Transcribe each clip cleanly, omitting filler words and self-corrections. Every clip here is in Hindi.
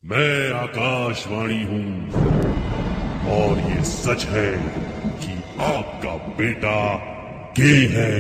मैं आकाशवाणी हूं और ये सच है कि आपका बेटा गे है।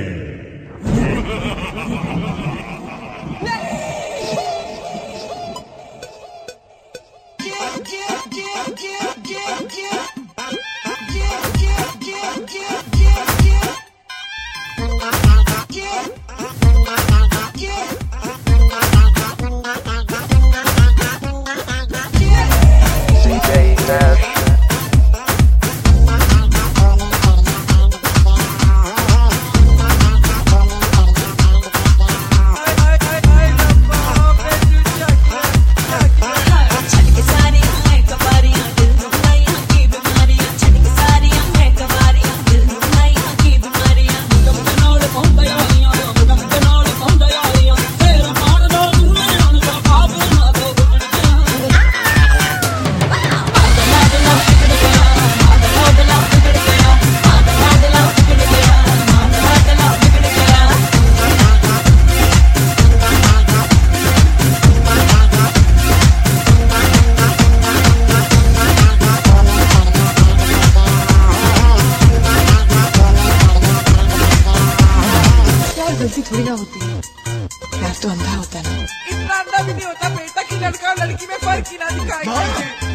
गलती थोड़ी ना होती है, प्यार तो अंधा होता है ना। इतना अंधा भी नहीं होता बेटा कि लड़का और लड़की में फर्क ही ना दिखाए।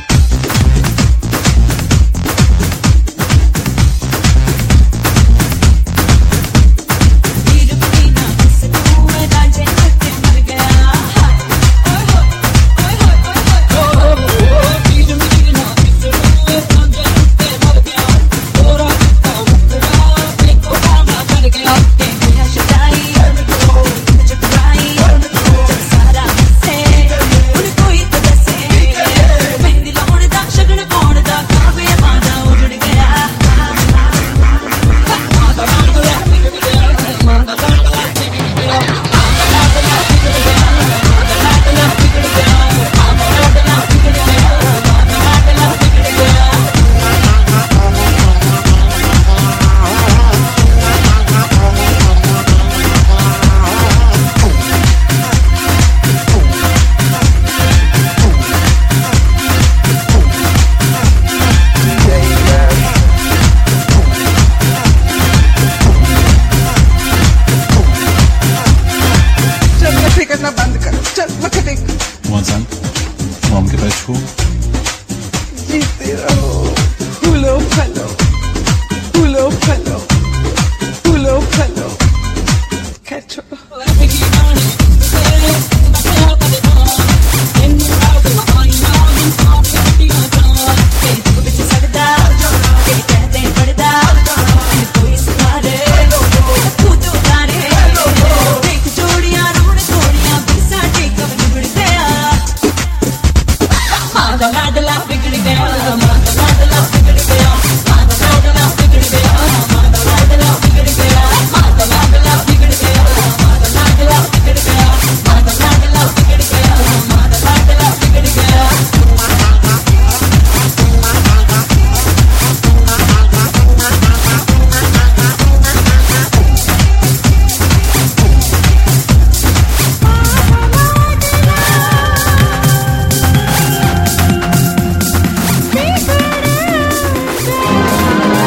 करना बंद कर, चल मत देख। मॉम के पास छू। जीते रहो, फूलो फलो, फूलो फलो, फूलो फलो। खैर छोड़ो।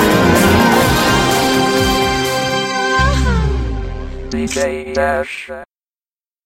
DJ Dash.